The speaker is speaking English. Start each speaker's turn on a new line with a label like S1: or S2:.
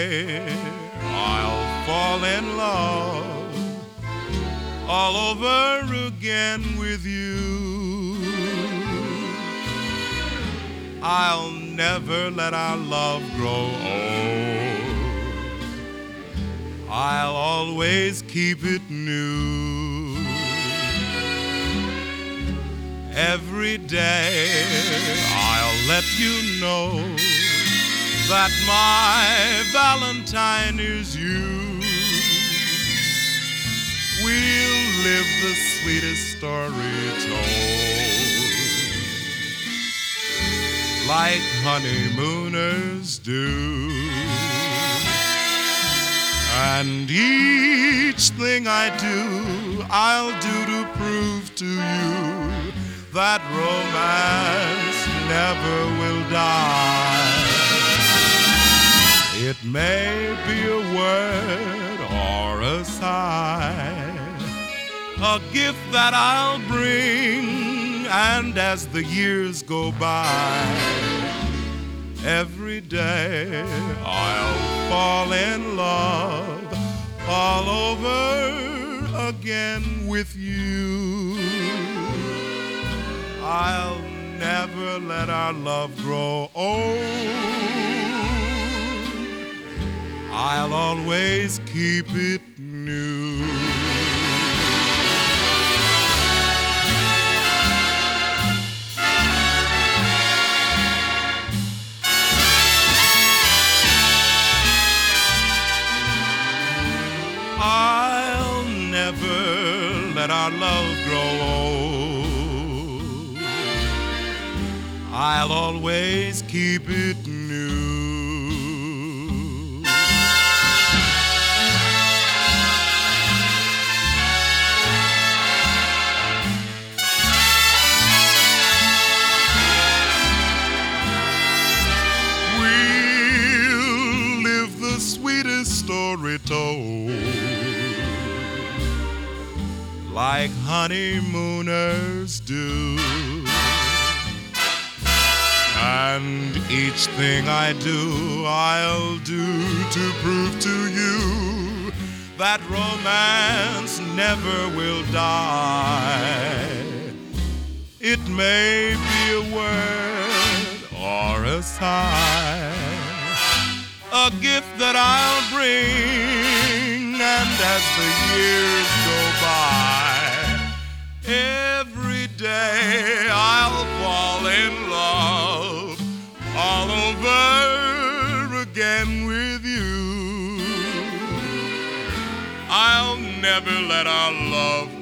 S1: day I'll fall in love all over again with you. I'll never let our love grow old. I'll always keep it new. Every day I'll let you know that my Valentine is you. We'll live the sweetest story told, like honeymooners do. And each thing I do, I'll do to prove to you that romance never will die. It may be a word or a sigh, a gift that I'll bring, and as the years go by, every day I'll fall in love all over again with you. I'll never let our love grow old. I'll always keep it new. I'll never let our love grow old. I'll always keep it new. We'll live the sweetest story told, like honeymooners do. And each thing I do, I'll do to prove to you that romance never will die. It may be a word or a sigh, a gift that I'll bring, and as the years go by, every day I'll fall in love all over again with you. I'll never let our love